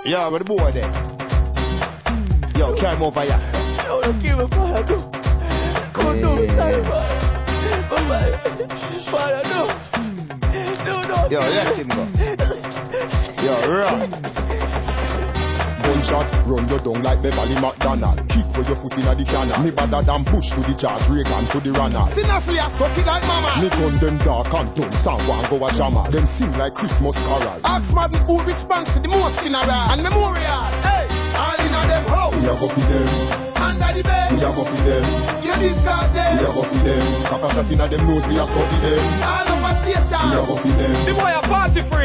Yeah, with the boy there. Yo, carry him over here. Yo, don't give a fire, no. Come no, sorry, fire, no. No. Yo, let him go. Yo, run. Gunshot, run you down like Beverly McDonald. Kick for your foot in the canal. Me better than push to the charge, Reagan to the runner. Seriously, I suck it like mama. Me gun them dark and dumb, someone go a jammer. Them sing like Christmas carol. Ask Madden who responds to the most funeral and memorial. Hey, all in a them house. We a go for them. Under the bed. We a go for them. You discard them. We a go for them. Cock a shot in a them nose, we a go for them. All over station. We a go for them. The boy a party free.